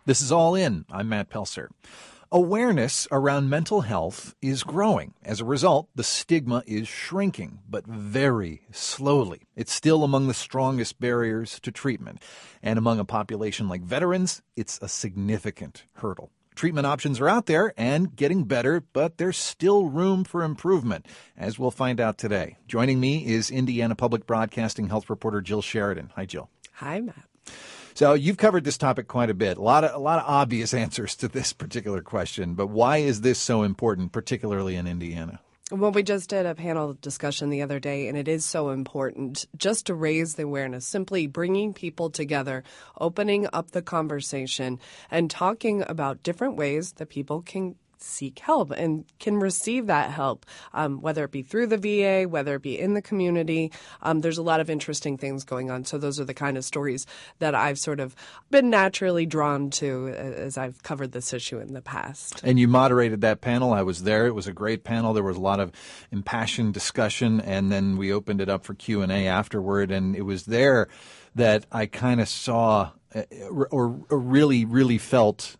This is All In. I'm Matt Pelser. Awareness around mental health is growing. As a result, the stigma is shrinking, but very slowly. It's still among the strongest barriers to treatment. And among a population like veterans, it's a significant hurdle. Treatment options are out there and getting better, but there's still room for improvement, as we'll find out today. Joining me is Indiana Public Broadcasting health reporter Jill Sheridan. Hi, Jill. Hi, Matt. So you've covered this topic quite a bit. A lot of obvious answers to this particular question, but why is this so important, particularly in Indiana? Well, we just did a panel discussion the other day, and it is so important just to raise the awareness, simply bringing people together, opening up the conversation, and talking about different ways that people can seek help and can receive that help, whether it be through the VA, whether it be in the community. There's a lot of interesting things going on. So those are the kind of stories that I've sort of been naturally drawn to as I've covered this issue in the past. And you moderated that panel. I was there. It was a great panel. There was a lot of impassioned discussion, and then we opened it up for Q&A afterward. And it was there that I kind of saw or really felt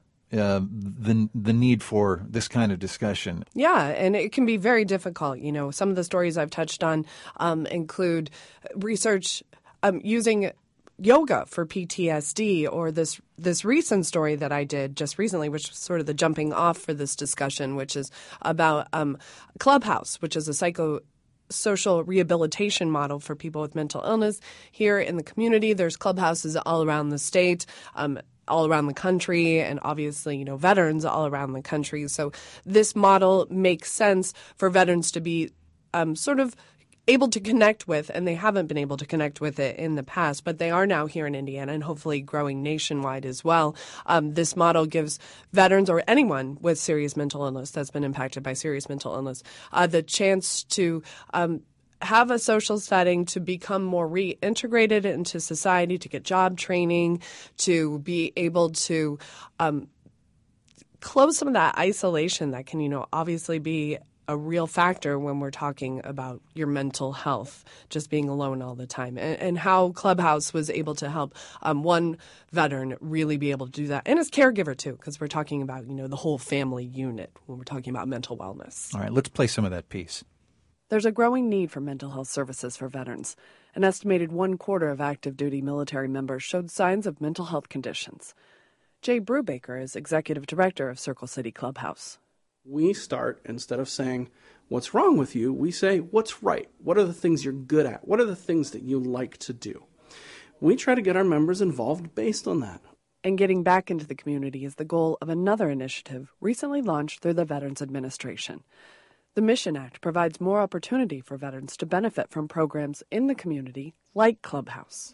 the need for this kind of discussion. Yeah, and it can be very difficult. You know, some of the stories I've touched on include research using yoga for PTSD, or this recent story that I did just recently, which was sort of the jumping off for this discussion, which is about Clubhouse, which is a psychosocial rehabilitation model for people with mental illness here in the community. There's clubhouses all around the state, all around the country, and obviously, veterans all around the country. So this model makes sense for veterans to be sort of able to connect with, and they haven't been able to connect with it in the past, but they are now here in Indiana and hopefully growing nationwide as well. This model gives veterans or anyone with serious mental illness that's been impacted by serious mental illness the chance to have a social setting, to become more reintegrated into society, to get job training, to be able to close some of that isolation that can, obviously be a real factor when we're talking about your mental health, just being alone all the time, and how Clubhouse was able to help one veteran really be able to do that, and his caregiver too, because we're talking about, the whole family unit when we're talking about mental wellness. All right, let's play some of that piece. There's a growing need for mental health services for veterans. An estimated 1/4 of active duty military members showed signs of mental health conditions. Jay Brubaker is executive director of Circle City Clubhouse. We start, instead of saying, what's wrong with you, we say, what's right? What are the things you're good at? What are the things that you like to do? We try to get our members involved based on that. And getting back into the community is the goal of another initiative recently launched through the Veterans Administration. The Mission Act provides more opportunity for veterans to benefit from programs in the community like Clubhouse.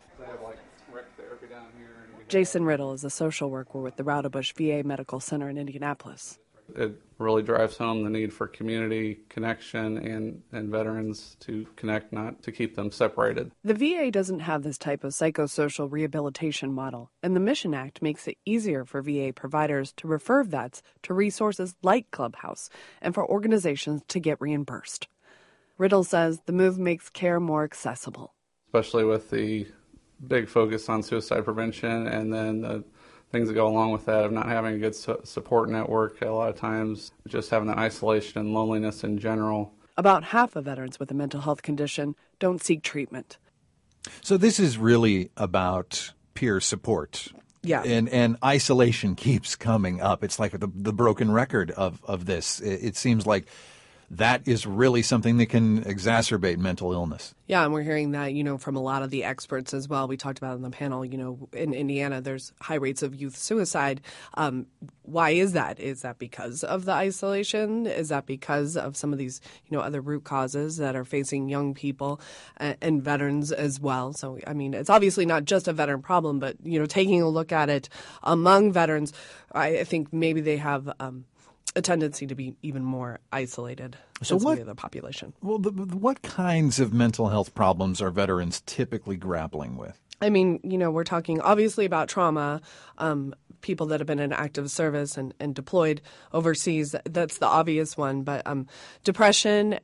Jason Riddle is a social worker with the Raudebush VA Medical Center in Indianapolis. It really drives home the need for community connection and veterans to connect, not to keep them separated. The VA doesn't have this type of psychosocial rehabilitation model, and the Mission Act makes it easier for VA providers to refer vets to resources like Clubhouse and for organizations to get reimbursed. Riddle says the move makes care more accessible. Especially with the big focus on suicide prevention, and then the things that go along with that of not having a good support network a lot of times, just having that isolation and loneliness in general. About half of veterans with a mental health condition don't seek treatment. So this is really about peer support. Yeah. And isolation keeps coming up. It's like the broken record of this. It seems like that is really something that can exacerbate mental illness. Yeah, and we're hearing that, from a lot of the experts as well. We talked about it in the panel, in Indiana, there's high rates of youth suicide. Why is that? Is that because of the isolation? Is that because of some of these, other root causes that are facing young people and veterans as well? So, it's obviously not just a veteran problem, but, taking a look at it among veterans, I think maybe they have a tendency to be even more isolated than some of the other population. Well, what kinds of mental health problems are veterans typically grappling with? We're talking obviously about trauma, people that have been in active service and deployed overseas. That's the obvious one. But depression,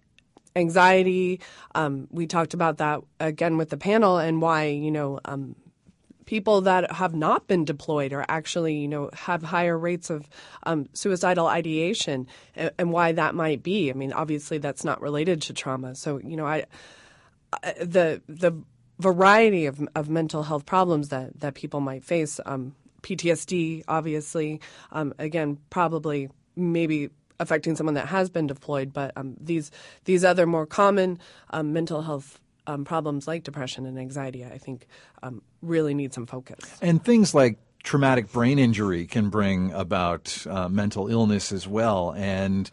anxiety, we talked about that again with the panel, and why, people that have not been deployed are actually, have higher rates of suicidal ideation, and why that might be. I mean, obviously that's not related to trauma. So, the variety of mental health problems that people might face, PTSD, obviously, again, probably maybe affecting someone that has been deployed, but these other more common mental health problems like depression and anxiety, I think, really need some focus. And things like traumatic brain injury can bring about mental illness as well. And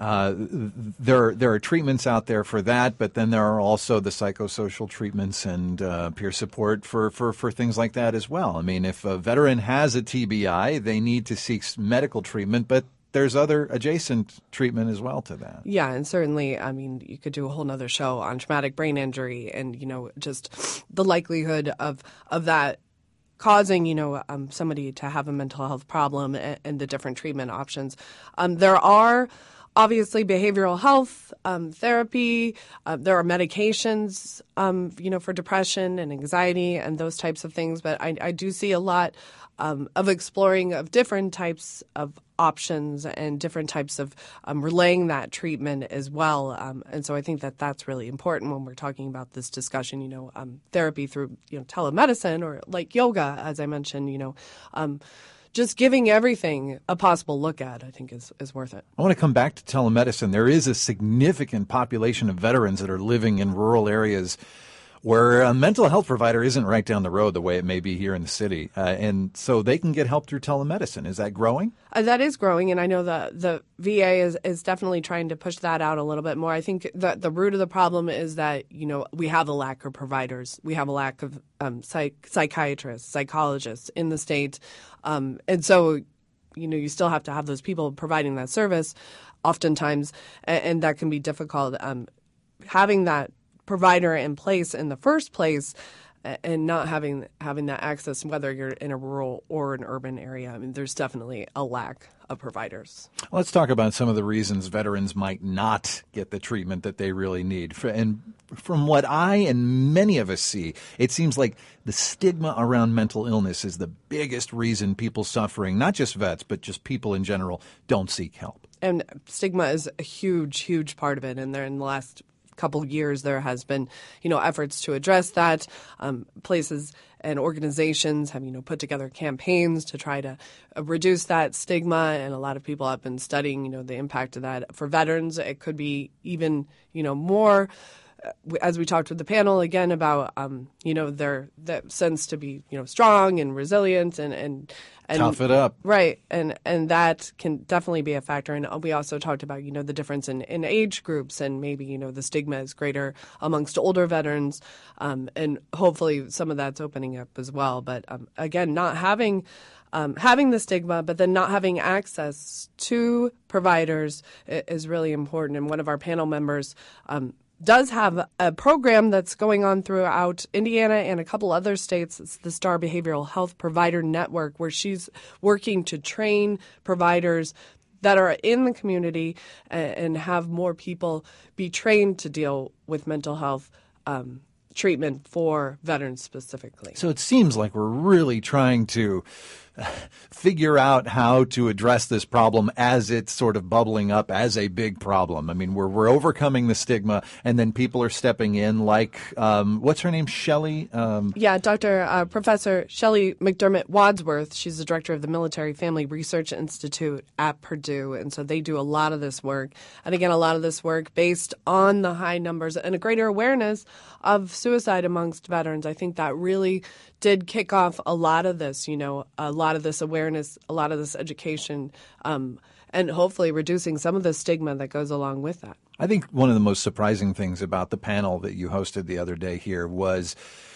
there are treatments out there for that, but then there are also the psychosocial treatments and peer support for things like that as well. I mean, if a veteran has a TBI, they need to seek medical treatment, but there's other adjacent treatment as well to that. Yeah, and certainly, I mean, you could do a whole nother show on traumatic brain injury and, just the likelihood of that causing, somebody to have a mental health problem and the different treatment options. There are obviously behavioral health therapy. There are medications, for depression and anxiety and those types of things. But I do see a lot of exploring of different types of options and different types of relaying that treatment as well. And so I think that that's really important when we're talking about this discussion, therapy through, telemedicine or like yoga, as I mentioned, just giving everything a possible look at, I think, is worth it. I want to come back to telemedicine. There is a significant population of veterans that are living in rural areas where a mental health provider isn't right down the road the way it may be here in the city. And so they can get help through telemedicine. Is that growing? That is growing, and I know the VA is definitely trying to push that out a little bit more. I think that the root of the problem is that, we have a lack of providers. We have a lack of psychiatrists, psychologists in the state. And so, you still have to have those people providing that service oftentimes, and that can be difficult. Having that provider in place in the first place and not having that access, whether you're in a rural or an urban area, I mean, there's definitely a lack of providers. Let's talk about some of the reasons veterans might not get the treatment that they really need. And from what I and many of us see, it seems like the stigma around mental illness is the biggest reason people suffering, not just vets, but just people in general, don't seek help. And stigma is a huge, huge part of it. And in the last couple years, there has been, efforts to address that. Places and organizations have, put together campaigns to try to reduce that stigma. And a lot of people have been studying, the impact of that for veterans. It could be even, more. As we talked with the panel again about, their sense to be, strong and resilient and tough it up. Right. And that can definitely be a factor. And we also talked about, the difference in age groups and maybe, the stigma is greater amongst older veterans. And hopefully some of that's opening up as well. But again, not having the stigma, but then not having access to providers is really important. And one of our panel members does have a program that's going on throughout Indiana and a couple other states. It's the STAR Behavioral Health Provider Network, where she's working to train providers that are in the community and have more people be trained to deal with mental health treatment for veterans specifically. So it seems like we're really trying to figure out how to address this problem as it's sort of bubbling up as a big problem. I mean, we're overcoming the stigma, and then people are stepping in like, what's her name, Shelley? Professor Shelley McDermott Wadsworth. She's the director of the Military Family Research Institute at Purdue, and so they do a lot of this work. And again, a lot of this work based on the high numbers and a greater awareness of suicide amongst veterans. I think that really did kick off a lot of this, a lot of this awareness, a lot of this education, and hopefully reducing some of the stigma that goes along with that. I think one of the most surprising things about the panel that you hosted the other day here was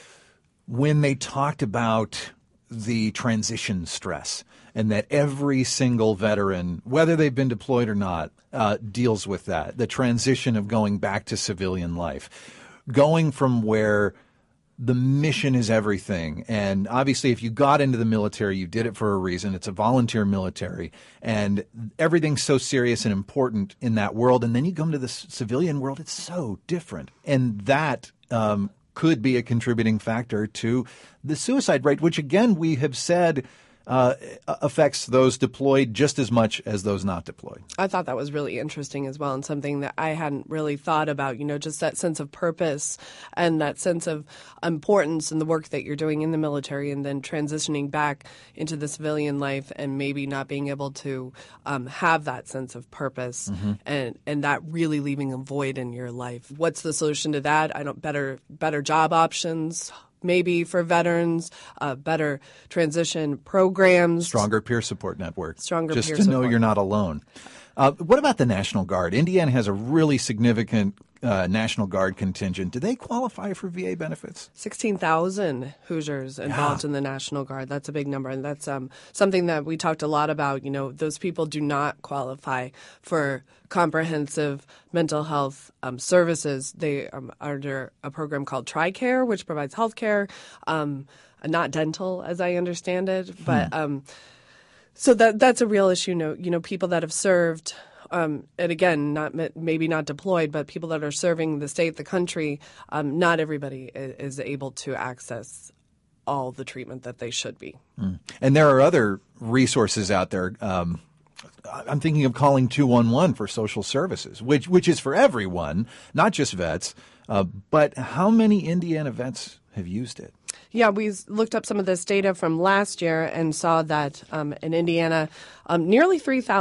when they talked about the transition stress and that every single veteran, whether they've been deployed or not, deals with that, the transition of going back to civilian life, going from where the mission is everything. And obviously, if you got into the military, you did it for a reason. It's a volunteer military, and everything's so serious and important in that world. And then you come to the civilian world, it's so different. And that could be a contributing factor to the suicide rate, which, again, we have said affects those deployed just as much as those not deployed. I thought that was really interesting as well, and something that I hadn't really thought about, just that sense of purpose and that sense of importance in the work that you're doing in the military, and then transitioning back into the civilian life and maybe not being able to have that sense of purpose, and that really leaving a void in your life. What's the solution to that? Better job options, maybe for veterans, better transition programs. Stronger peer support network. Just peer to know support. you're not alone. What about the National Guard? Indiana has a really significant National Guard contingent. Do they qualify for VA benefits? 16,000 Hoosiers involved in the National Guard. That's a big number. And that's something that we talked a lot about. Those people do not qualify for comprehensive mental health services. They are under a program called TRICARE, which provides health care, not dental, as I understand it. But so that's a real issue. People that have served, and again, maybe not deployed, but people that are serving the state, the country, not everybody is able to access all the treatment that they should be. And there are other resources out there. I'm thinking of calling 211 for social services, which is for everyone, not just vets. But how many Indiana vets have used it? Yeah, we looked up some of this data from last year and saw that in Indiana, nearly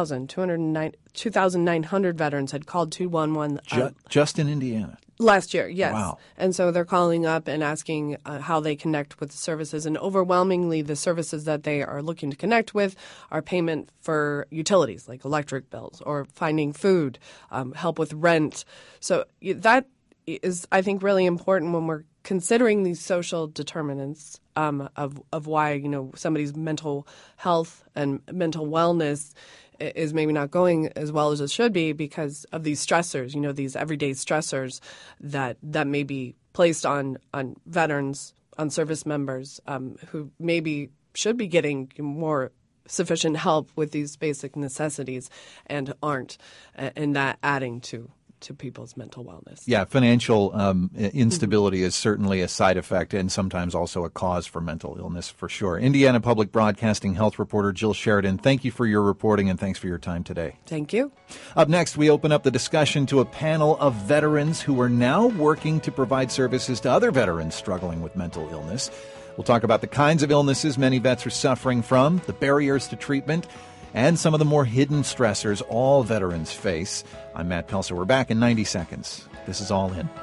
2,900 veterans had called 211. Just in Indiana? Last year, yes. Wow. And so they're calling up and asking how they connect with the services. And overwhelmingly, the services that they are looking to connect with are payment for utilities like electric bills or finding food, help with rent. So that is, I think, really important when we're considering these social determinants of why somebody's mental health and mental wellness is maybe not going as well as it should be because of these stressors, these everyday stressors that may be placed on veterans, on service members who maybe should be getting more sufficient help with these basic necessities and aren't, and that adding to people's mental wellness. Yeah, financial instability is certainly a side effect and sometimes also a cause for mental illness, for sure. Indiana Public Broadcasting health reporter Jill Sheridan, thank you for your reporting and thanks for your time today. Thank you. Up next, we open up the discussion to a panel of veterans who are now working to provide services to other veterans struggling with mental illness. We'll talk about the kinds of illnesses many vets are suffering from, the barriers to treatment, and some of the more hidden stressors all veterans face. I'm Matt Pelser. We're back in 90 seconds. This is All In.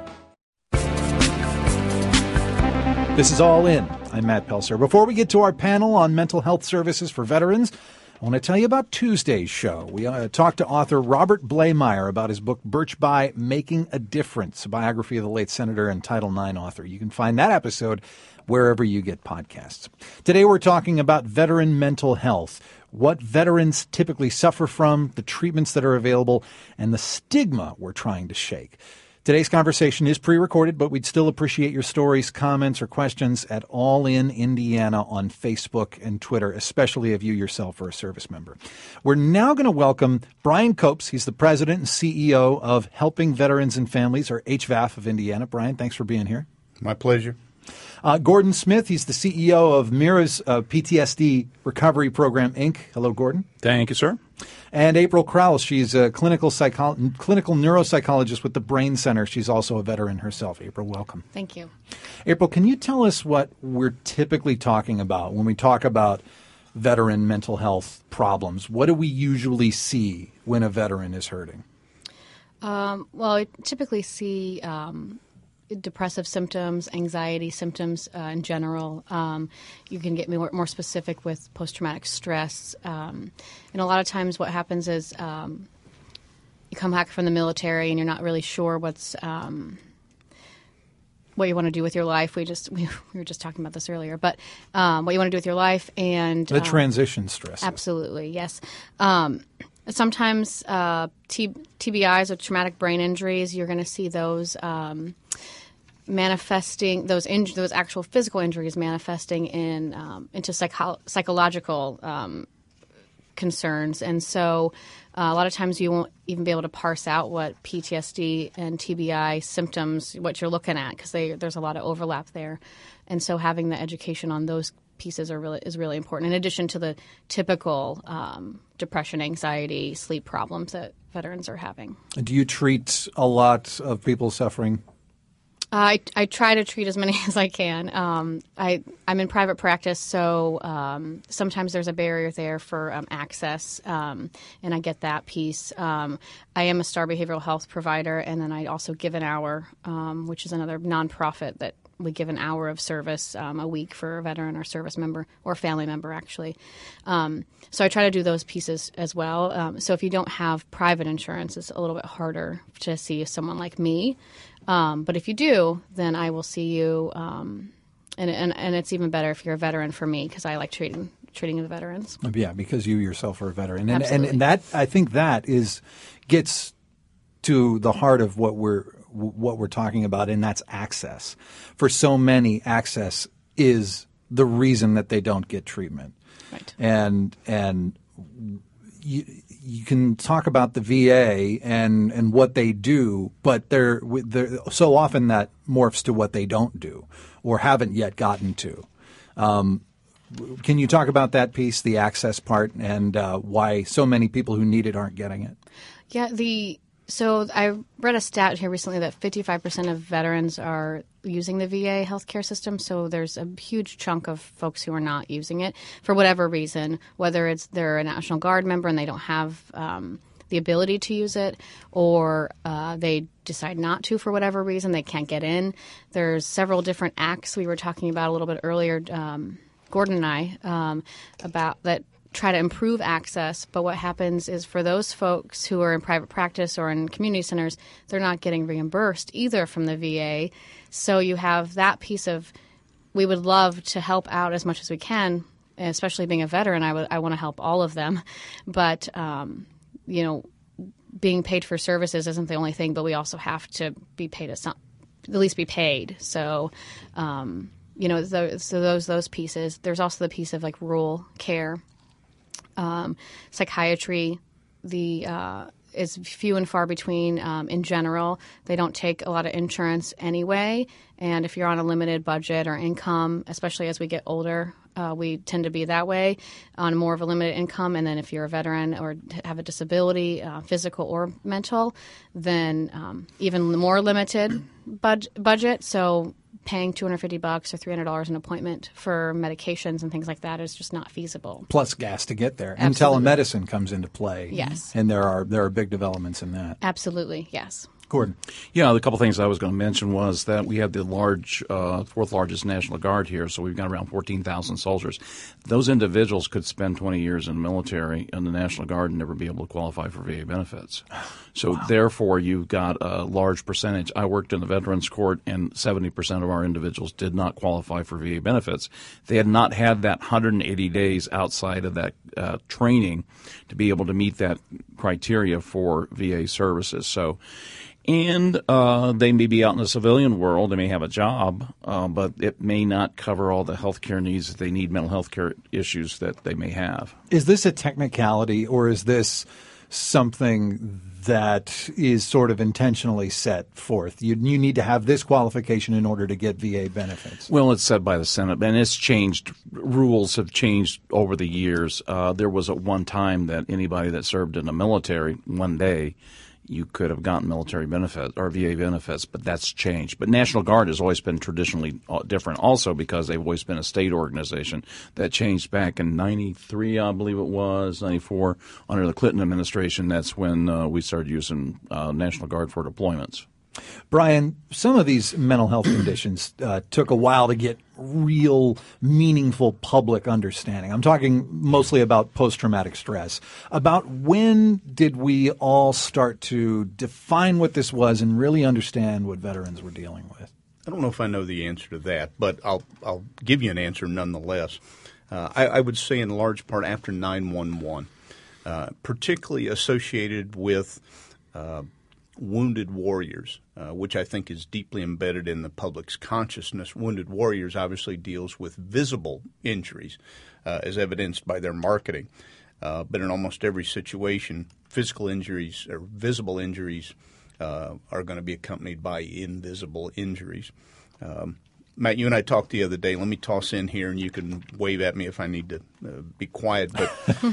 This is All In. I'm Matt Pelser. Before we get to our panel on mental health services for veterans, I want to tell you about Tuesday's show. We talked to author Robert Blaymeyer about his book, Birch Bayh, Making a Difference, a biography of the late Senator and Title IX author. You can find that episode wherever you get podcasts. Today we're talking about veteran mental health, what veterans typically suffer from, the treatments that are available, and the stigma we're trying to shake. Today's conversation is pre-recorded, but we'd still appreciate your stories, comments, or questions at All In Indiana on Facebook and Twitter, especially if you yourself are a service member. We're now going to welcome Brian Copes. He's the president and CEO of Helping Veterans and Families, or HVAF of Indiana. Brian, thanks for being here. My pleasure. Gordon Smith, he's the CEO of Mira's PTSD Recovery Program, Inc. Hello, Gordon. Thank you, sir. And April Krause, she's a clinical neuropsychologist with the Brain Center. She's also a veteran herself. April, welcome. Thank you. April, can you tell us what we're typically talking about when we talk about veteran mental health problems? What do we usually see when a veteran is hurting? Well, I typically see depressive symptoms, anxiety symptoms in general. You can get more specific with post-traumatic stress. And a lot of times what happens is you come back from the military and you're not really sure what you want to do with your life. We were just talking about this earlier, but what you want to do with your life and the transition stress. Absolutely, yes. Sometimes TBIs or traumatic brain injuries, you're going to see those manifesting, those actual physical injuries manifesting into psychological concerns. And so a lot of times you won't even be able to parse out what PTSD and TBI symptoms, what you're looking at, because there's a lot of overlap there. And so having the education on those pieces is really important, in addition to the typical depression, anxiety, sleep problems that veterans are having. Do you treat a lot of people suffering? I try to treat as many as I can. I'm in private practice, so sometimes there's a barrier there for access, and I get that piece. I am a STAR behavioral health provider, and then I also give an hour, which is another nonprofit that we give an hour of service a week for a veteran or service member or family member, actually. So I try to do those pieces as well. So if you don't have private insurance, it's a little bit harder to see someone like me. But if you do, then I will see you. And it's even better if you're a veteran for me, because I like treating the veterans. Yeah, because you yourself are a veteran. Absolutely. And that, I think that gets to the heart of what we're talking about, and that's access. For so many, access is the reason that they don't get treatment. Right. And you can talk about the VA and what they do, but they're so often that morphs to what they don't do or haven't yet gotten to. Can you talk about that piece, the access part, and why so many people who need it aren't getting it? Yeah, So I read a stat here recently that 55% of veterans are using the VA healthcare system. So there's a huge chunk of folks who are not using it for whatever reason, whether it's they're a National Guard member and they don't have the ability to use it, or they decide not to for whatever reason. They can't get in. There's several different acts we were talking about a little bit earlier, Gordon and I, about that try to improve access, but what happens is for those folks who are in private practice or in community centers, they're not getting reimbursed either from the VA. So you have that piece of, we would love to help out as much as we can, especially being a veteran. I want to help all of them, but being paid for services isn't the only thing, but we also have to be paid at least be paid. So those pieces. There's also the piece of like rural care. Psychiatry, is few and far between in general. They don't take a lot of insurance anyway. And if you're on a limited budget or income, especially as we get older, we tend to be that way, on more of a limited income. And then if you're a veteran or have a disability, physical or mental, then even more limited budget. So paying $250 or $300 an appointment for medications and things like that is just not feasible. Plus gas to get there. Absolutely. And telemedicine comes into play. Yes. And there are big developments in that. Absolutely, yes. Gordon. Yeah, the couple things I was going to mention was that we have the fourth largest National Guard here, so we've got around 14,000 soldiers. Those individuals could spend 20 years in the military and the National Guard and never be able to qualify for VA benefits. So Therefore, you've got a large percentage. I worked in the Veterans Court, and 70% of our individuals did not qualify for VA benefits. They had not had that 180 days outside of that training to be able to meet that criteria for VA services. And they may be out in the civilian world. They may have a job, but it may not cover all the health care needs that they need, mental health care issues that they may have. Is this a technicality, or is this something that is sort of intentionally set forth? You need to have this qualification in order to get VA benefits. Well, it's set by the Senate, and it's changed. Rules have changed over the years. There was at one time that anybody that served in the military one day, you could have gotten military benefits or VA benefits, but that's changed. But National Guard has always been traditionally different also because they've always been a state organization. That changed back in 93, I believe it was, 94, under the Clinton administration. That's when we started using National Guard for deployments. Brian, some of these mental health conditions took a while to get real, meaningful public understanding. I'm talking mostly about post-traumatic stress. About when did we all start to define what this was and really understand what veterans were dealing with? I don't know if I know the answer to that, but I'll give you an answer nonetheless. I would say in large part after 9/11, particularly associated with wounded warriors, which I think is deeply embedded in the public's consciousness. Wounded warriors obviously deals with visible injuries, as evidenced by their marketing. but in almost every situation, physical injuries or visible injuries are going to be accompanied by invisible injuries. Matt, you and I talked the other day. Let me toss in here, and you can wave at me if I need to be quiet. But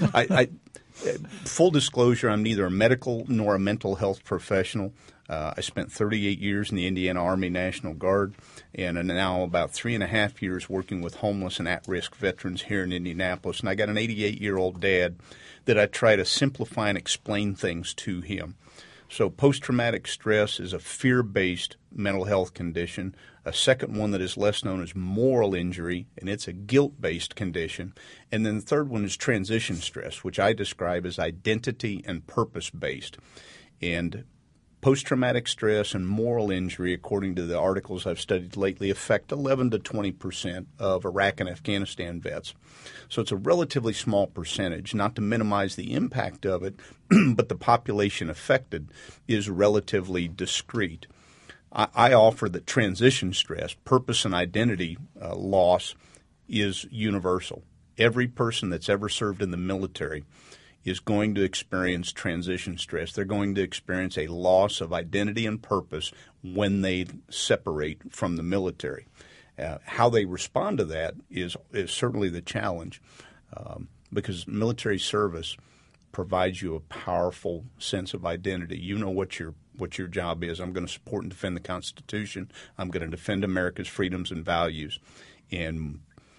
full disclosure, I'm neither a medical nor a mental health professional. I spent 38 years in the Indiana Army National Guard, and am now about 3.5 years working with homeless and at-risk veterans here in Indianapolis. And I got an 88-year-old dad that I try to simplify and explain things to him. So post-traumatic stress is a fear-based mental health condition. A second one that is less known is moral injury, and it's a guilt-based condition. And then the third one is transition stress, which I describe as identity and purpose-based. And post-traumatic stress and moral injury, according to the articles I've studied lately, affect 11 to 20% of Iraq and Afghanistan vets. So it's a relatively small percentage, not to minimize the impact of it, but the population affected is relatively discrete. I offer that transition stress, purpose and identity loss is universal. Every person that's ever served in the military is going to experience transition stress. They're going to experience a loss of identity and purpose when they separate from the military. How they respond to that is certainly the challenge, because military service provides you a powerful sense of identity. You know what your job is. I'm going to support and defend the Constitution. I'm going to defend America's freedoms and values. And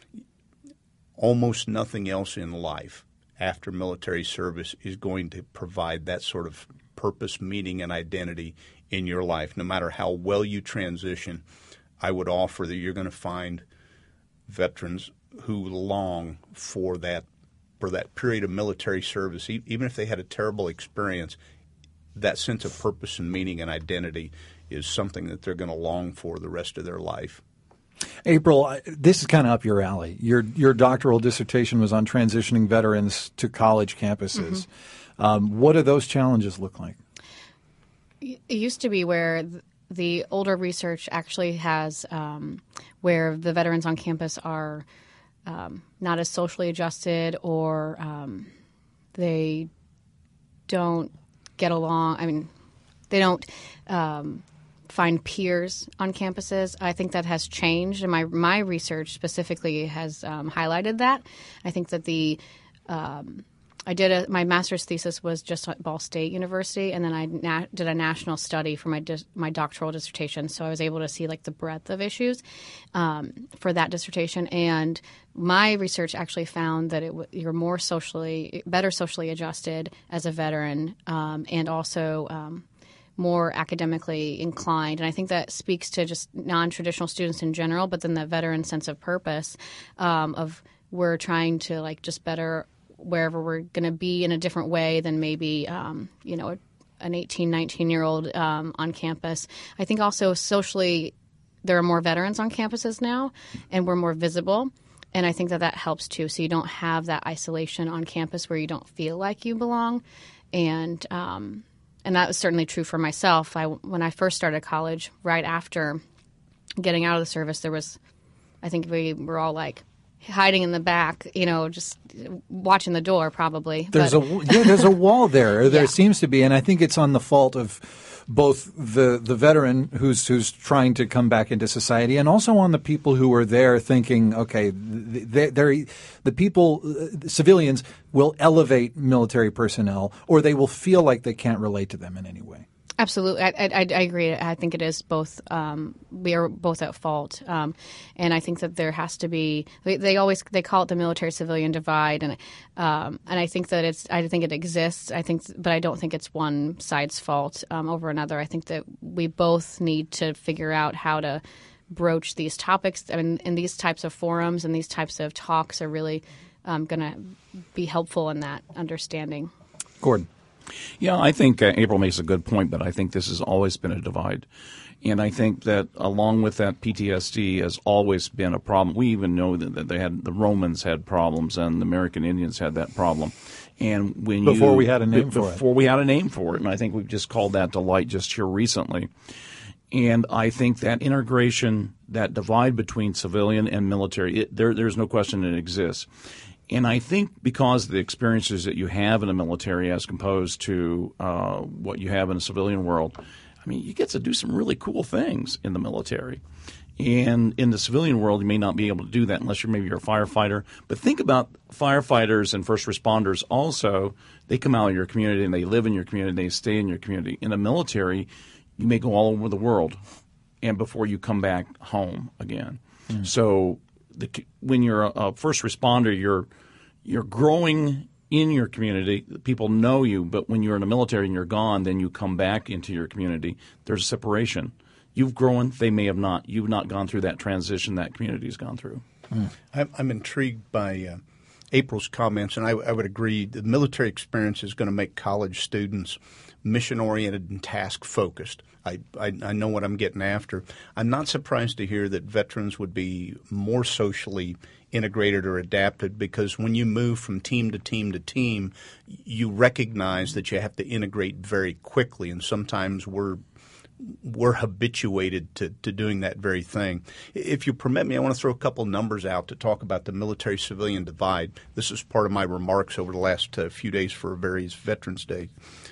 almost nothing else in life after military service is going to provide that sort of purpose, meaning, and identity in your life. No matter how well you transition, I would offer that you're going to find veterans who long for that period of military service, even if they had a terrible experience. That sense of purpose and meaning and identity is something that they're going to long for the rest of their life. April, this is kind of up your alley. Your doctoral dissertation was on transitioning veterans to college campuses. Mm-hmm. What do those challenges look like? It used to be where the older research actually has where the veterans on campus are not as socially adjusted, or they don't get along. I mean, they don't find peers on campuses. I think that has changed, and my research specifically has highlighted that. I think that my master's thesis was just at Ball State University, and then I did a national study for my doctoral dissertation. So I was able to see like the breadth of issues for that dissertation. And my research actually found that you're better socially adjusted as a veteran, and also more academically inclined. And I think that speaks to just non-traditional students in general, but then the veteran sense of purpose of we're trying to like just better wherever we're going to be in a different way than maybe, an 18, 19-year-old on campus. I think also socially there are more veterans on campuses now, and we're more visible. And I think that helps too. So you don't have that isolation on campus where you don't feel like you belong. And that was certainly true for myself. When I first started college, right after getting out of the service, I think we were all like hiding in the back, just watching the door probably. There's a wall there. There seems to be, and I think it's on the fault of both the veteran who's trying to come back into society, and also on the people who are there thinking, okay, the people, civilians will elevate military personnel, or they will feel like they can't relate to them in any way. Absolutely. I agree. I think it is both. We are both at fault. And I think that there has to be – they call it the military-civilian divide. And I think that it exists. But I don't think it's one side's fault over another. I think that we both need to figure out how to broach these topics. I mean, in these types of forums and these types of talks are really going to be helpful in that understanding. Gordon. Yeah, I think April makes a good point, but I think this has always been a divide. And I think that along with that, PTSD has always been a problem. We even know that the Romans had problems and the American Indians had that problem. And before we had a name for it. And I think we've just called that to light just here recently. And I think that integration, that divide between civilian and military, there's no question it exists. And I think because of the experiences that you have in the military as opposed to what you have in the civilian world, I mean, you get to do some really cool things in the military. And in the civilian world, you may not be able to do that unless you're a firefighter. But think about firefighters and first responders also. They come out of your community and they live in your community and they stay in your community. In the military, you may go all over the world and before you come back home again. So when you're a first responder, you're growing in your community. People know you. But when you're in the military and you're gone, then you come back into your community. There's a separation. You've grown. They may have not. You've not gone through that transition that community's gone through. I'm intrigued by April's comments, and I would agree. The military experience is going to make college students mission-oriented and task-focused. I know what I'm getting after. I'm not surprised to hear that veterans would be more socially integrated or adapted, because when you move from team to team to team, you recognize that you have to integrate very quickly, and sometimes we're habituated to doing that very thing. If you permit me, I want to throw a couple numbers out to talk about the military-civilian divide. This is part of my remarks over the last few days for various Veterans Day.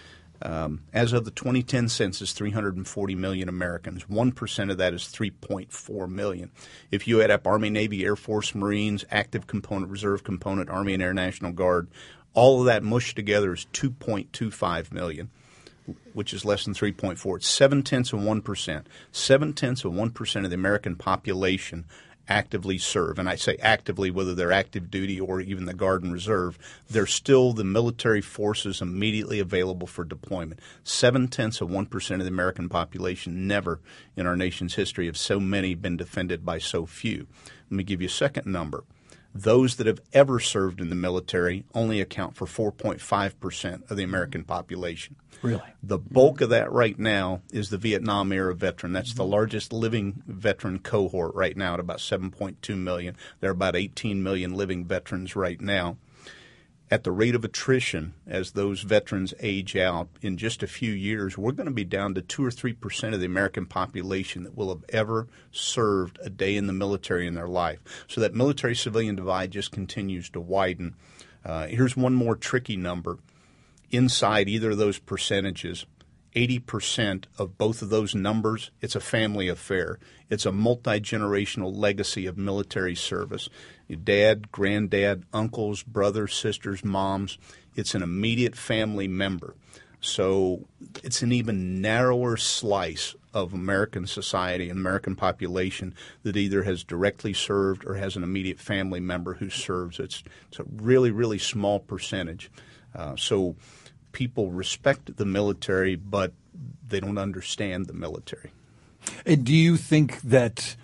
As of the 2010 census, 340 million Americans. 1% of that is 3.4 million. If you add up Army, Navy, Air Force, Marines, active component, reserve component, Army and Air National Guard, all of that mushed together is 2.25 million. Which is less than 3.4. It's 0.7%. 0.7% of the American population actively serve. And I say actively, whether they're active duty or even the Guard and Reserve, they're still the military forces immediately available for deployment. 0.7% of the American population. Never in our nation's history have so many been defended by so few. Let me give you a second number. Those that have ever served in the military only account for 4.5% of the American population. Really? The bulk of that right now is the Vietnam-era veteran. That's the largest living veteran cohort right now at about 7.2 million. There are about 18 million living veterans right now. At the rate of attrition, as those veterans age out, in just a few years, we're going to be down to 2 or 3% of the American population that will have ever served a day in the military in their life. So that military-civilian divide just continues to widen. Here's one more tricky number. Inside either of those percentages, 80% of both of those numbers, it's a family affair. It's a multi-generational legacy of military service. Your dad, granddad, uncles, brothers, sisters, moms. It's an immediate family member. So it's an even narrower slice of American society and American population that either has directly served or has an immediate family member who serves. It's a really, really small percentage. So people respect the military, but they don't understand the military. And do you think that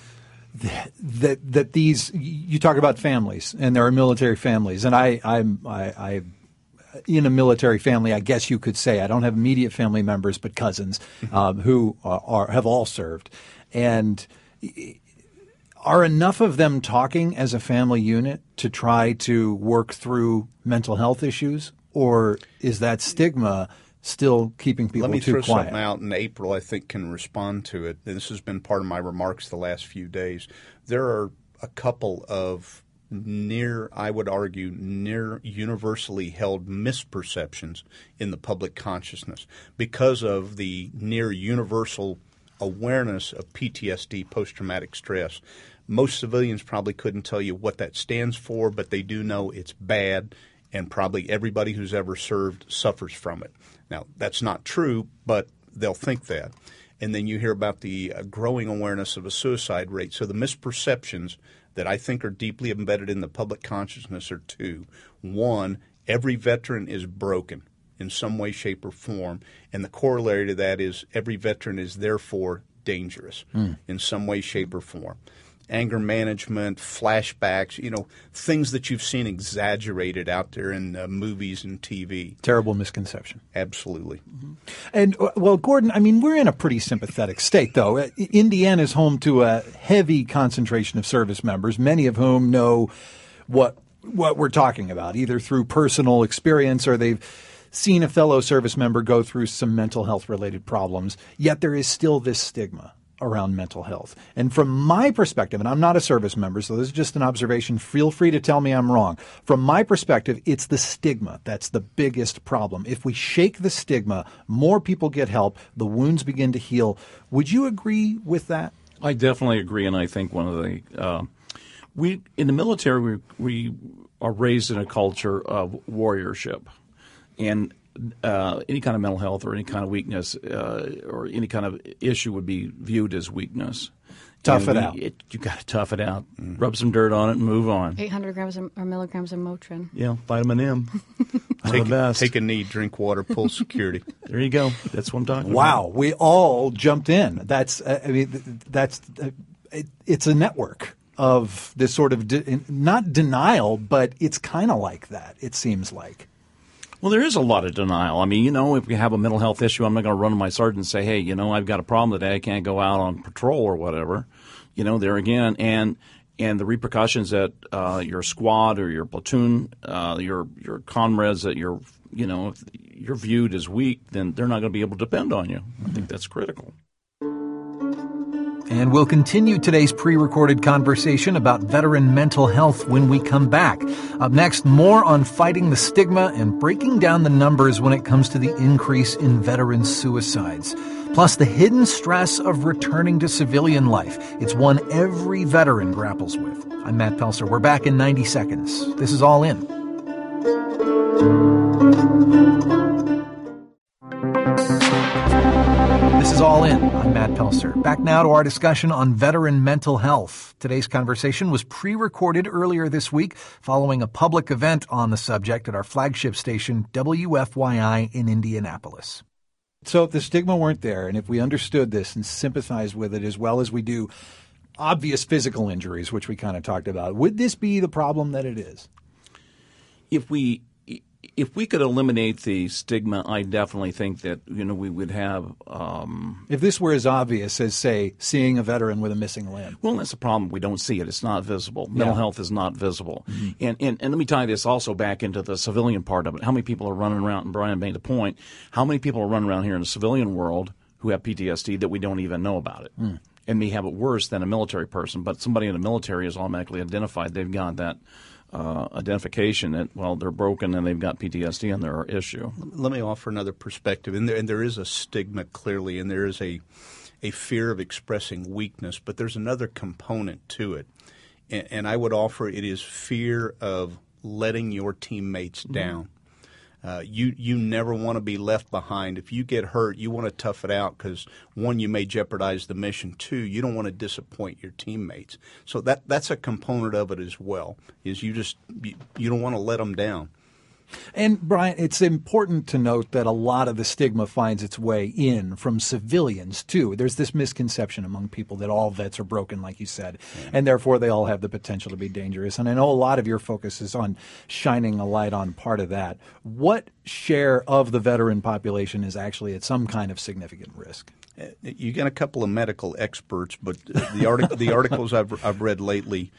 these, you talk about families, and there are military families, and I'm in a military family, I guess you could say. I don't have immediate family members, but cousins who have all served. And are enough of them talking as a family unit to try to work through mental health issues? Or is that stigma still keeping people too quiet? Let me throw something out, and April, I think, can respond to it. This has been part of my remarks the last few days. There are a couple of I would argue, near universally held misperceptions in the public consciousness because of the near universal awareness of PTSD, post-traumatic stress. Most civilians probably couldn't tell you what that stands for, but they do know it's bad, and probably everybody who's ever served suffers from it. Now, that's not true, but they'll think that. And then you hear about the growing awareness of a suicide rate. So the misperceptions that I think are deeply embedded in the public consciousness are two. One, every veteran is broken in some way, shape, or form. And the corollary to that is every veteran is therefore dangerous in some way, shape, or form. Anger management, flashbacks, things that you've seen exaggerated out there in movies and TV. Terrible misconception. Absolutely. Mm-hmm. And, well, Gordon, I mean, we're in a pretty sympathetic state, though. Indiana is home to a heavy concentration of service members, many of whom know what we're talking about, either through personal experience or they've seen a fellow service member go through some mental health-related problems. Yet there is still this stigma. around mental health. And from my perspective, and I'm not a service member, so this is just an observation. Feel free to tell me I'm wrong. From my perspective, it's the stigma that's the biggest problem. If we shake the stigma, more people get help, the wounds begin to heal. Would you agree with that? I definitely agree, and I think one of the we in the military we are raised in a culture of warriorship, and any kind of mental health or any kind of weakness or any kind of issue would be viewed as weakness. Tough it out. You got to tough it out. Rub some dirt on it and move on. 800 grams or milligrams of Motrin. Yeah, vitamin M. Take a knee, drink water, pull security. There you go. That's what I'm talking about. Wow, we all jumped in. It's a network of this sort of not denial, but it's kind of like that. It seems like. Well, there is a lot of denial. I mean, if we have a mental health issue, I'm not going to run to my sergeant and say, hey, I've got a problem today. I can't go out on patrol or whatever. There again, and the repercussions that your squad or your platoon, your comrades that if you're viewed as weak, then they're not going to be able to depend on you. I think that's critical. And we'll continue today's pre-recorded conversation about veteran mental health when we come back. Up next, more on fighting the stigma and breaking down the numbers when it comes to the increase in veteran suicides. Plus, the hidden stress of returning to civilian life. It's one every veteran grapples with. I'm Matt Pelser. We're back in 90 seconds. This is All In. This is All In. I'm Matt Pelser. Back now to our discussion on veteran mental health. Today's conversation was pre-recorded earlier this week following a public event on the subject at our flagship station, WFYI in Indianapolis. So if the stigma weren't there, and if we understood this and sympathized with it as well as we do obvious physical injuries, which we kind of talked about, would this be the problem that it is? If we could eliminate the stigma, I definitely think that we would have. If this were as obvious as, say, seeing a veteran with a missing limb. Well, that's the problem. We don't see it. It's not visible. Mental health is not visible. Mm-hmm. And let me tie this also back into the civilian part of it. How many people are running around? And Brian made a point. How many people are running around here in the civilian world who have PTSD that we don't even know about it, and may have it worse than a military person? But somebody in the military is automatically identified. They've got that. Identification that, they're broken and they've got PTSD and they're an issue. Let me offer another perspective. And there is a stigma, clearly, and there is a fear of expressing weakness, but there's another component to it. And I would offer it is fear of letting your teammates down. You never want to be left behind. If you get hurt, you want to tough it out because, one, you may jeopardize the mission. Two, you don't want to disappoint your teammates. So that's a component of it as well, is you don't want to let them down. And, Brian, it's important to note that a lot of the stigma finds its way in from civilians, too. There's this misconception among people that all vets are broken, like you said, and therefore they all have the potential to be dangerous. And I know a lot of your focus is on shining a light on part of that. What share of the veteran population is actually at some kind of significant risk? You got a couple of medical experts, but the articles I've read lately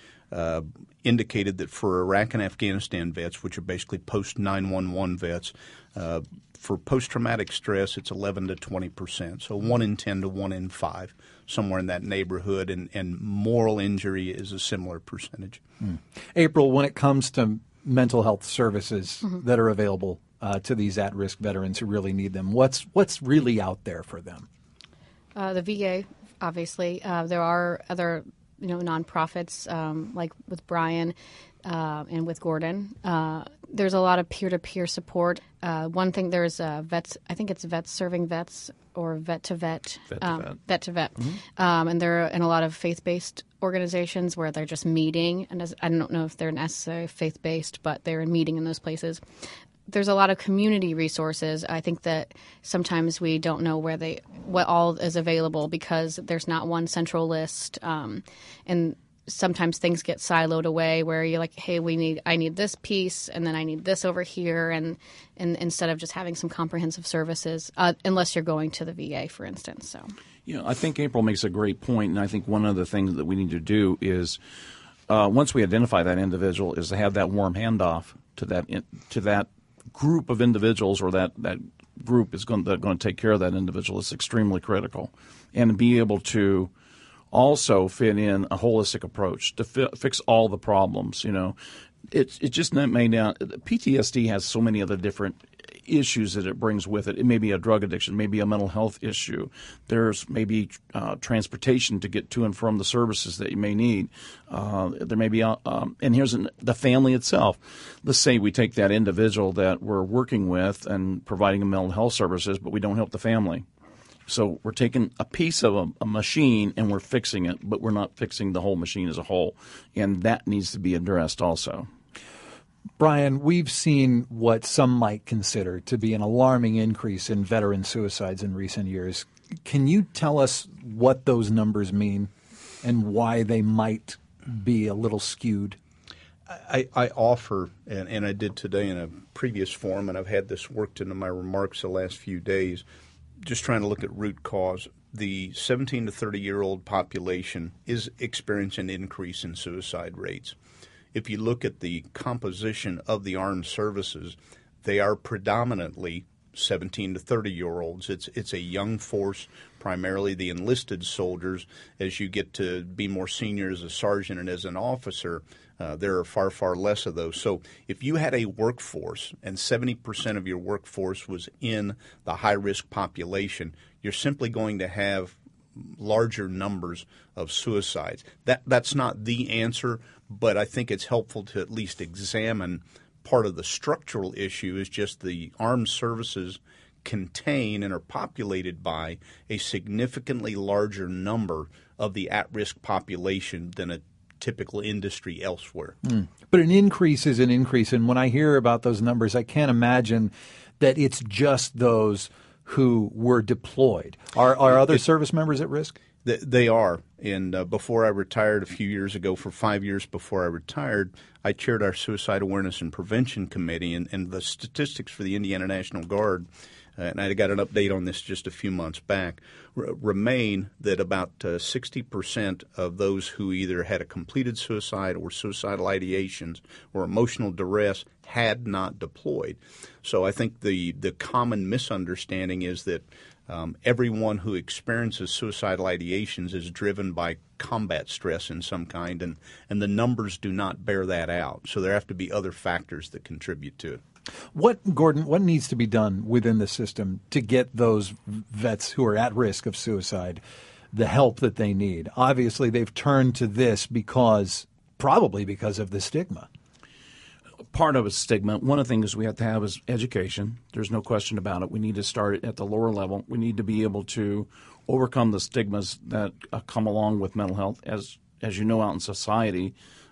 indicated that for Iraq and Afghanistan vets, which are basically post-911 vets, for post-traumatic stress, it's 11 to 20%. So 1 in 10 to 1 in 5, somewhere in that neighborhood, and moral injury is a similar percentage. April, when it comes to mental health services that are available to these at-risk veterans who really need them, what's really out there for them? The VA, obviously. There are other nonprofits like with Brian and with Gordon. There's a lot of peer-to-peer support. One thing, there's vets. I think it's Vets Serving Vets or Vet to Vet. Vet to Vet. And they're in a lot of faith-based organizations where they're just meeting. And I don't know if they're necessarily faith-based, but they're meeting in those places. There's a lot of community resources. I think that sometimes we don't know what all is available because there's not one central list, and sometimes things get siloed away where you're like, hey, I need this piece, and then I need this over here, and instead of just having some comprehensive services, unless you're going to the VA, for instance. So, I think April makes a great point, and I think one of the things that we need to do is once we identify that individual, is to have that warm handoff to that group of individuals or that group is going to take care of that individual is extremely critical. And be able to also fit in a holistic approach to fix all the problems. It just may not. PTSD has so many other different issues that it brings with it. It may be a drug addiction, maybe a mental health issue. There's maybe transportation to get to and from the services that you may need. There may be, and here's the family itself. Let's say we take that individual that we're working with and providing them mental health services, but we don't help the family. So we're taking a piece of a machine and we're fixing it, but we're not fixing the whole machine as a whole. And that needs to be addressed also. Brian, we've seen what some might consider to be an alarming increase in veteran suicides in recent years. Can you tell us what those numbers mean and why they might be a little skewed? I offer, and I did today in a previous forum, and I've had this worked into my remarks the last few days, just trying to look at root cause. The 17 to 30-year-old population is experiencing an increase in suicide rates. If you look at the composition of the armed services, they are predominantly 17 to 30-year-olds. It's a young force, primarily the enlisted soldiers. As you get to be more senior as a sergeant and as an officer, there are far, far less of those. So if you had a workforce and 70% of your workforce was in the high-risk population, you're simply going to have larger numbers of suicides. That's not the answer, but I think it's helpful to at least examine part of the structural issue is just the armed services contain and are populated by a significantly larger number of the at-risk population than a typical industry elsewhere. But an increase is an increase, and when I hear about those numbers, I can't imagine that it's just those who were deployed. Are other service members at risk? They are. And before I retired a few years ago, for 5 years before I retired, I chaired our Suicide Awareness and Prevention Committee, and the statistics for the Indiana National Guard, and I got an update on this just a few months back, remain that about 60% of those who either had a completed suicide or suicidal ideations or emotional duress had not deployed. So I think the common misunderstanding is that everyone who experiences suicidal ideations is driven by combat stress in some kind, and the numbers do not bear that out. So there have to be other factors that contribute to it. Gordon, what needs to be done within the system to get those vets who are at risk of suicide the help that they need? Obviously, they've turned to this probably because of the stigma. Part of a stigma. One of the things we have to have is education. There's no question about it. We need to start at the lower level. We need to be able to overcome the stigmas that come along with mental health. As you know, out in society,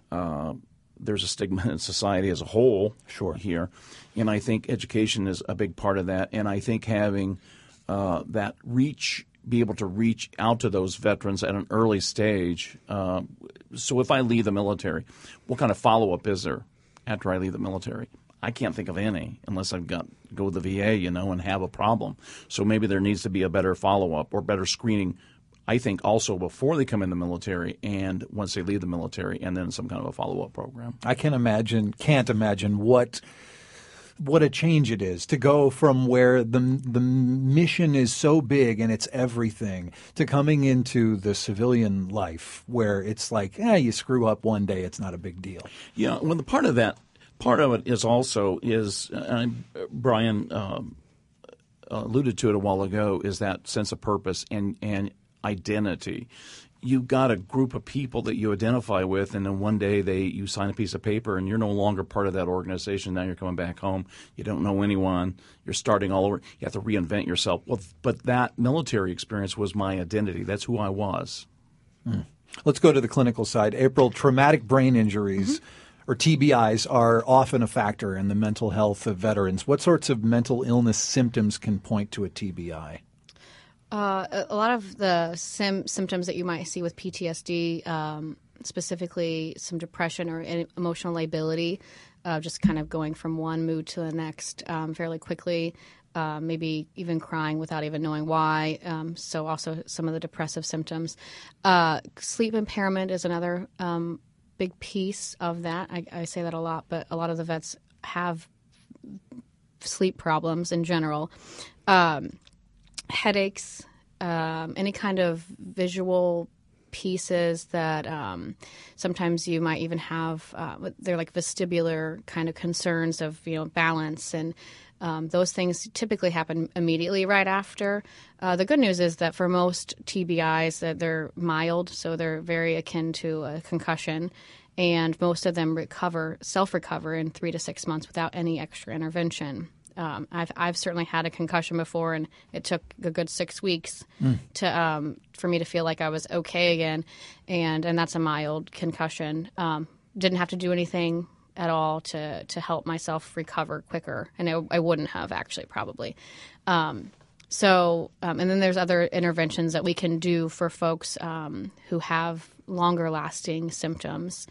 there's a stigma in society as a whole here. And I think education is a big part of that. And I think having that be able to reach out to those veterans at an early stage. So if I leave the military, what kind of follow-up is there after I leave the military? I can't think of any unless I've got to go to the VA, and have a problem. So maybe there needs to be a better follow-up or better screening, I think, also before they come in the military and once they leave the military, and then some kind of a follow-up program. I can't imagine what a change it is to go from where the mission is so big and it's everything to coming into the civilian life where it's like, you screw up one day, it's not a big deal. Yeah, well, part of it is also Brian alluded to it a while ago, is that sense of purpose and identity. You've got a group of people that you identify with, and then one day you sign a piece of paper and you're no longer part of that organization. Now you're coming back home. You don't know anyone. You're starting all over. You have to reinvent yourself. Well, but that military experience was my identity. That's who I was. Let's go to the clinical side. April, traumatic brain injuries or TBIs are often a factor in the mental health of veterans. What sorts of mental illness symptoms can point to a TBI? A lot of the symptoms that you might see with PTSD, specifically some depression or emotional lability, just kind of going from one mood to the next fairly quickly, maybe even crying without even knowing why. So also some of the depressive symptoms. Sleep impairment is another big piece of that. I say that a lot, but a lot of the vets have sleep problems in general, headaches, any kind of visual pieces that sometimes you might even have. They're like vestibular kind of concerns of balance, and those things typically happen immediately right after. The good news is that for most TBIs, that they're mild, so they're very akin to a concussion, and most of them self-recover in 3 to 6 months without any extra intervention. I've certainly had a concussion before, and it took a good 6 weeks for me to feel like I was okay again, and that's a mild concussion. Didn't have to do anything at all to help myself recover quicker, and I wouldn't have actually probably. And then there's other interventions that we can do for folks who have longer lasting symptoms.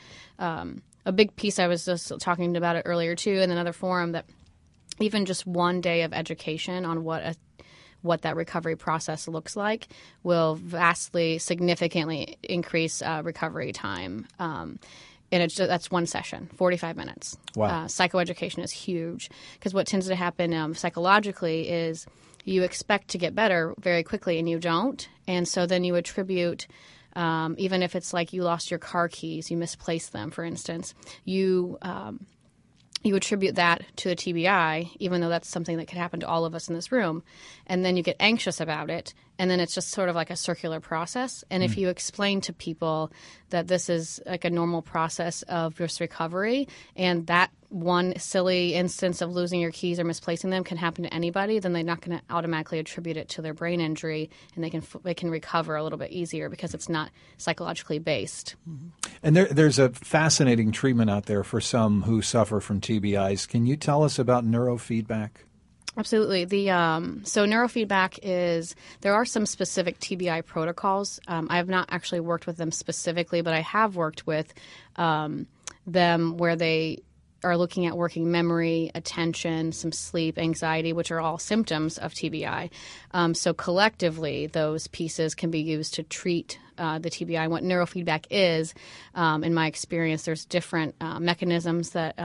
A big piece, I was just talking about it earlier too in another forum, that even just one day of education on what that recovery process looks like will vastly, significantly increase recovery time. And that's one session, 45 minutes. Wow. Psychoeducation is huge, because what tends to happen psychologically is you expect to get better very quickly and you don't. And so then you attribute, even if it's like you lost your car keys, you misplaced them, for instance, you attribute that to the TBI, even though that's something that could happen to all of us in this room. And then you get anxious about it. And then it's just sort of like a circular process. And if you explain to people that this is like a normal process of just recovery, and that one silly instance of losing your keys or misplacing them can happen to anybody, then they're not going to automatically attribute it to their brain injury, and they can recover a little bit easier because it's not psychologically based. And there's a fascinating treatment out there for some who suffer from TBIs. Can you tell us about neurofeedback? Absolutely. So neurofeedback there are some specific TBI protocols. I have not actually worked with them specifically, but I have worked with them where they are looking at working memory, attention, some sleep, anxiety, which are all symptoms of TBI. So collectively, those pieces can be used to treat the TBI. And what neurofeedback is, in my experience, there's different mechanisms that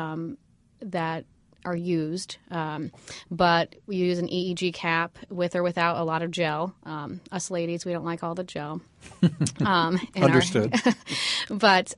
are used, but we use an EEG cap with or without a lot of gel. Us ladies, we don't like all the gel. Understood. But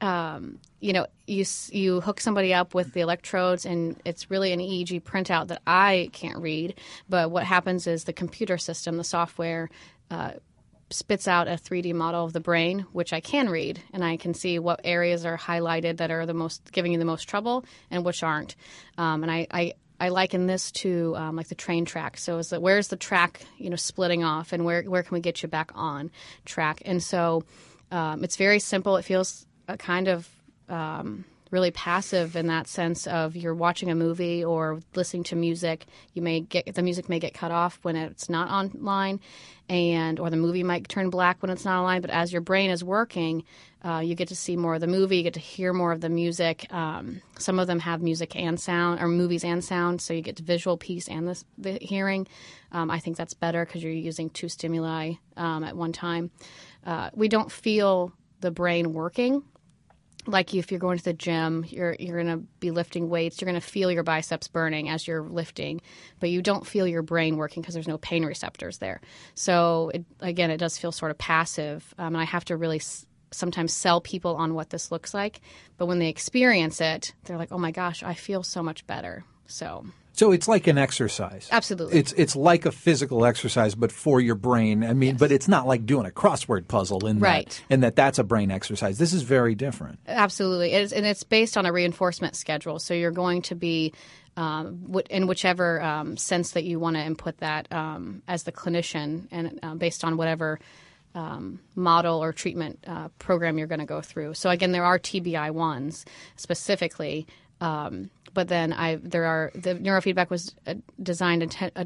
you hook somebody up with the electrodes, and it's really an EEG printout that I can't read. But what happens is the computer system, the software, spits out a 3D model of the brain, which I can read, and I can see what areas are highlighted that are the most giving you the most trouble and which aren't. And I liken this to like the train track. So where's the track splitting off, and where can we get you back on track? And so it's very simple. It feels kind of really passive in that sense of you're watching a movie or listening to music. The music may get cut off when it's not online, or the movie might turn black when it's not online. But as your brain is working, you get to see more of the movie. You get to hear more of the music. Some of them have music and sound, or movies and sound, so you get the visual piece and the hearing. I think that's better because you're using two stimuli at one time. We don't feel the brain working. Like if you're going to the gym, you're going to be lifting weights. You're going to feel your biceps burning as you're lifting, but you don't feel your brain working because there's no pain receptors there. So, it does feel sort of passive. And I have to really sometimes sell people on what this looks like. But when they experience it, they're like, oh, my gosh, I feel so much better. So it's like an exercise. Absolutely. It's like a physical exercise, but for your brain. I mean, yes. But it's not like doing a crossword puzzle in right. That's a brain exercise. This is very different. Absolutely. And it's based on a reinforcement schedule. So you're going to be in whichever sense that you want to input that as the clinician, and based on whatever model or treatment program you're going to go through. So again, there are TBI ones specifically. But then the neurofeedback was designed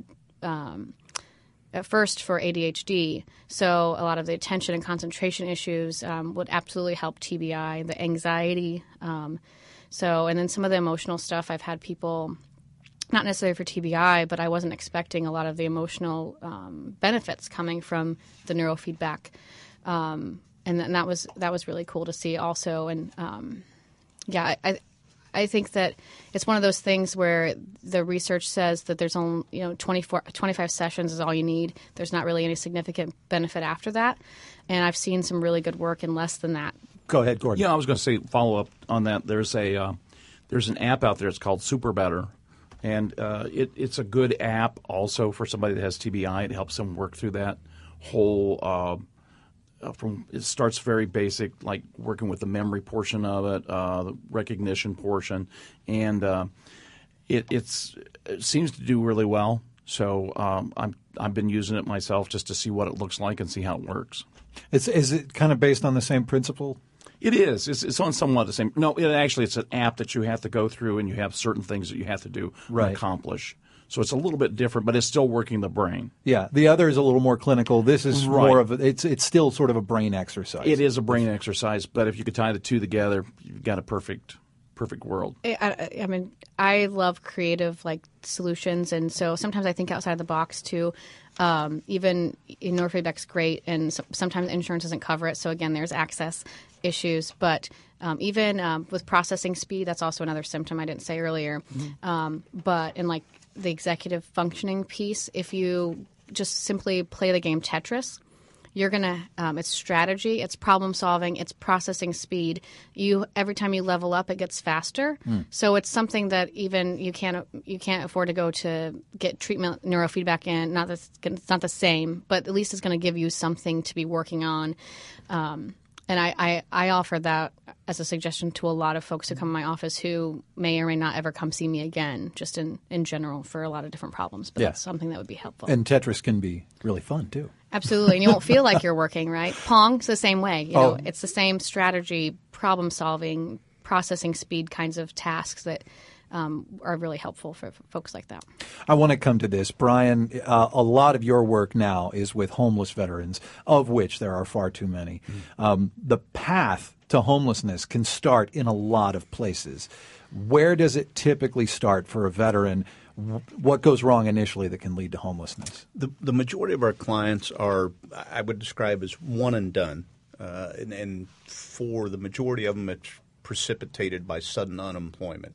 at first for ADHD. So a lot of the attention and concentration issues would absolutely help TBI, the anxiety. And then some of the emotional stuff, I've had people, not necessarily for TBI, but I wasn't expecting a lot of the emotional benefits coming from the neurofeedback. And that was really cool to see also. And I think that it's one of those things where the research says that there's only 25 sessions is all you need. There's not really any significant benefit after that, and I've seen some really good work in less than that. Go ahead, Gordon. Yeah, I was going to say, follow up on that. There's an app out there. It's called Super Better, and it's a good app also for somebody that has TBI. It helps them work through that whole. It starts very basic, like working with the memory portion of it, the recognition portion, and it seems to do really well. So I've been using it myself just to see what it looks like and see how it works. Is it kind of based on the same principle? It is. It's on somewhat the same. No, it's an app that you have to go through, and you have certain things that you have to do and accomplish. So it's a little bit different, but it's still working the brain. Yeah, the other is a little more clinical. This is more of it's still sort of a brain exercise. It is a brain exercise, but if you could tie the two together, you've got a perfect world. I mean, I love creative solutions, and so sometimes I think outside the box too. Even neurofeedback's great, and sometimes insurance doesn't cover it. So again, there's access issues, but even with processing speed, that's also another symptom I didn't say earlier. But in the executive functioning piece, if you just simply play the game Tetris, you're gonna it's strategy, it's problem solving, it's processing speed. Every time you level up, it gets faster. So it's something that even you can't afford to go to get treatment neurofeedback in. It's not the same, but at least it's going to give you something to be working on. And I offer that as a suggestion to a lot of folks who come in my office who may or may not ever come see me again, just in general for a lot of different problems. But it's something that would be helpful. And Tetris can be really fun, too. Absolutely. And you won't feel like you're working, right? Pong's the same way. It's the same strategy, problem solving, processing speed kinds of tasks that are really helpful for folks like that. I want to come to this. Brian, a lot of your work now is with homeless veterans, of which there are far too many. The path to homelessness can start in a lot of places. Where does it typically start for a veteran? What goes wrong initially that can lead to homelessness? The majority of our clients are, I would describe as one and done. And for the majority of them, it's precipitated by sudden unemployment.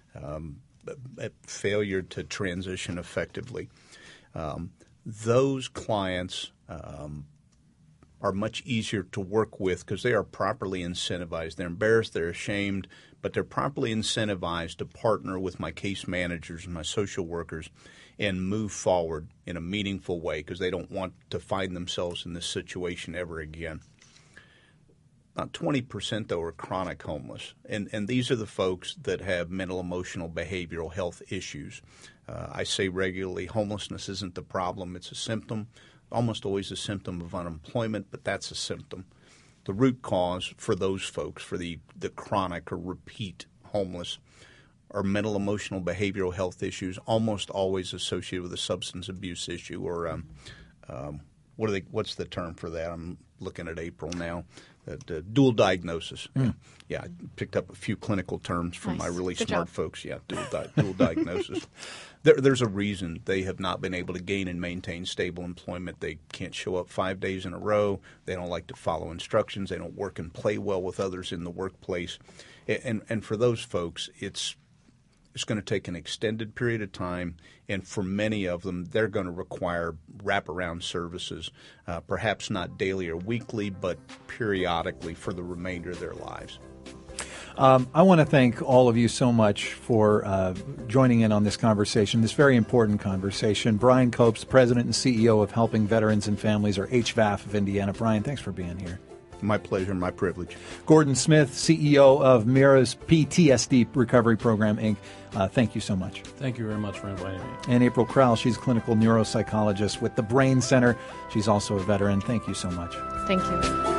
Failure to transition effectively. Those clients are much easier to work with because they are properly incentivized. They're embarrassed, they're ashamed, but they're properly incentivized to partner with my case managers and my social workers and move forward in a meaningful way because they don't want to find themselves in this situation ever again. About 20%, though, are chronic homeless, and these are the folks that have mental, emotional, behavioral health issues. I say regularly, homelessness isn't the problem. It's a symptom, almost always a symptom of unemployment, but that's a symptom. The root cause for those folks, for the chronic or repeat homeless, are mental, emotional, behavioral health issues, almost always associated with a substance abuse issue or what's the term for that? I'm looking at April now. Dual diagnosis. Yeah, I picked up a few clinical terms from my really smart folks. Yeah, dual diagnosis. There's a reason they have not been able to gain and maintain stable employment. They can't show up 5 days in a row. They don't like to follow instructions. They don't work and play well with others in the workplace. And for those folks, it's going to take an extended period of time, and for many of them, they're going to require wraparound services, perhaps not daily or weekly, but periodically for the remainder of their lives. I want to thank all of you so much for joining in on this conversation, this very important conversation. Brian Copes, President and CEO of Helping Veterans and Families, or HVAF of Indiana. Brian, thanks for being here. My pleasure, my privilege. Gordon Smith, CEO of Mira's PTSD Recovery Program, Inc. Thank you so much. Thank you very much for inviting me. And April Crowell, she's a clinical neuropsychologist with the Brain Center. She's also a veteran. Thank you so much. Thank you.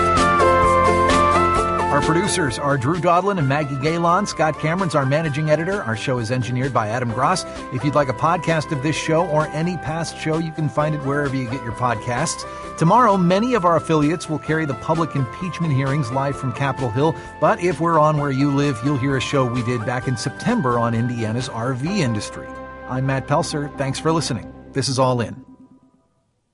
Our producers are Drew Dodlin and Maggie Galon. Scott Cameron's our managing editor. Our show is engineered by Adam Gross. If you'd like a podcast of this show or any past show, you can find it wherever you get your podcasts. Tomorrow, many of our affiliates will carry the public impeachment hearings live from Capitol Hill. But if we're on where you live, you'll hear a show we did back in September on Indiana's RV industry. I'm Matt Pelser. Thanks for listening. This is All In.